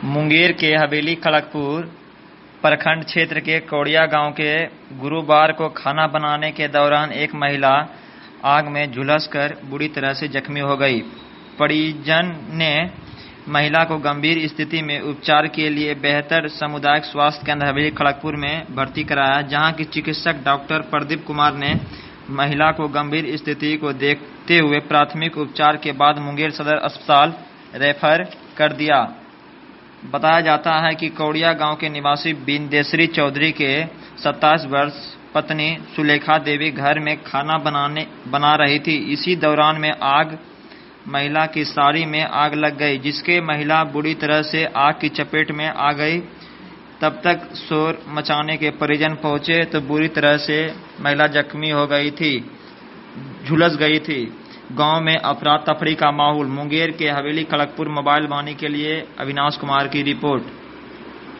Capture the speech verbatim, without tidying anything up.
मुंगेर के हवेली खड़गपुर प्रखंड क्षेत्र के कौड़िया गांव के गुरुवार को खाना बनाने के दौरान एक महिला आग में झुलसकर बुरी तरह से जख्मी हो गई। परिजन ने महिला को गंभीर स्थिति में उपचार के लिए बेहतर सामुदायिक स्वास्थ्य केंद्र हवेली खड़गपुर में भर्ती कराया, जहां की चिकित्सक डॉक्टर प्रदीप कुमार ने महिला को गंभीर स्थिति को देखते हुए प्राथमिक उपचार के बाद मुंगेर सदर अस्पताल रेफर कर दिया। बताया जाता है कि कौड़िया गांव के निवासी बिंदेश्वरी चौधरी के सत्ताईस वर्ष पत्नी सुलेखा देवी घर में खाना बनाने बना रही थी। इसी दौरान में आग महिला की साड़ी में आग लग गई, जिसके महिला बुरी तरह से आग की चपेट में आ गई। तब तक शोर मचाने के परिजन पहुंचे तो बुरी तरह से महिला जख्मी हो गई थी, झुलस गई थी। गांव में अफरा तफरी का माहौल। मुंगेर के हवेली खड़गपुर मोबाइल वाणी के लिए अविनाश कुमार की रिपोर्ट।